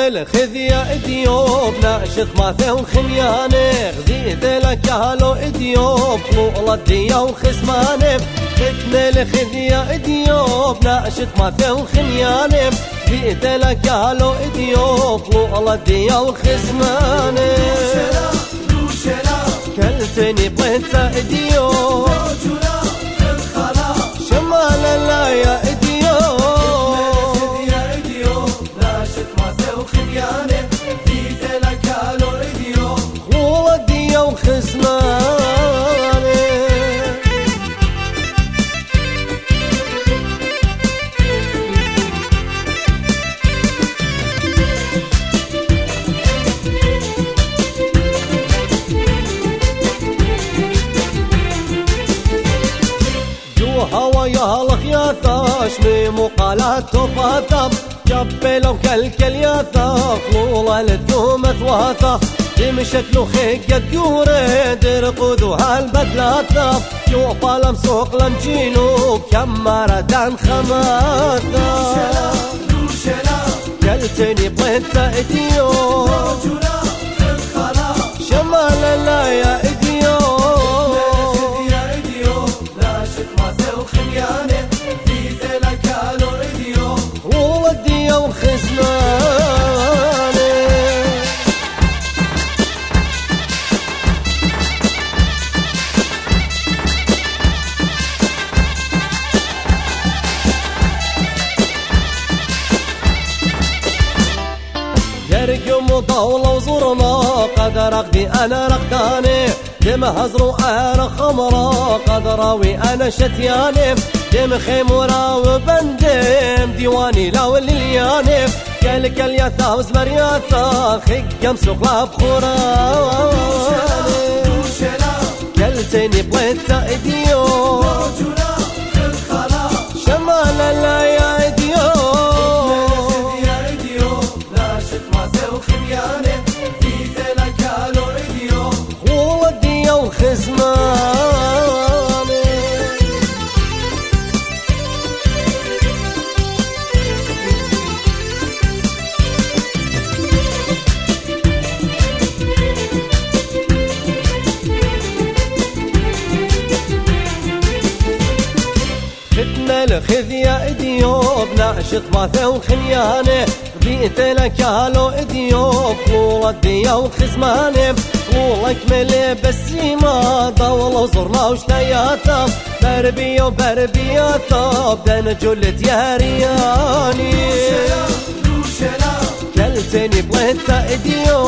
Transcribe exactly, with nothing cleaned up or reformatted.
الخذية اديوب ناشط ماثه وخميانه غذيت لك هالو اديوب طلوع الدية وخصمانه فتنا الخذية اديوب ناشط ماثه وخميانه غذيت لك هالو اديوب طلوع الدية وخصمانه كلتني بغيت اديوب شمال الله يا اديوب هوا يا الخياثة شمي مقالات توفاثة جبلهم كالكل ياثة خلولا للدوم ثواثة يمشكلو خيقة يوريد رقودوها البدلاثة يوفى لمسوق لمجينو كمارة دان خماثة كلتني بغيت اديو شمال الله يا اديو يركم طاولة وزرنا قد رقدي أنا رقداني دم هزرو أنا خمرة قد راوي أنا شتياني دم خيمورا وبندم ديواني لو اللياني كالك الياثا وزمر ياثا خيقم سوق بخوراني كلتني بغيت اديو شمال الله يا اديو فتنا الخذية اديوب ناشط ماثه وخميانه بيت لك هالو اديوب طول الدية وخصمانه طولك ملي بالسيما ضول وصرنا وشتياثة بربية وبربياثة بدنا جلت يا رياني كلتني بغيت اديوب